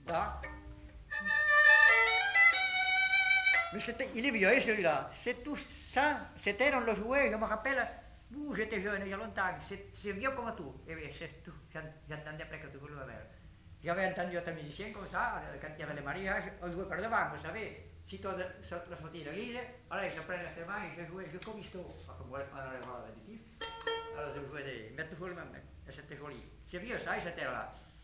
Ça. Mais il est vieux celui-là. C'est tout ça. C'était, on le jouait, je me rappelle, où j'étais jeune, il y a longtemps. C'est vieux comme tout. Et oui, c'est tout. J'entendais après que tu voulais le faire. J'avais entendu d'autres musiciens comme ça, quand il y avait les mariages, on jouait par devant, vous savez. Si toi, la sortie de l'île, alors je prenais les mains et je jouais comme isto. Comme on avait l'auditif. Alors je jouais des mettre sur le même. Et c'était joli. C'est vieux ça, et c'était là.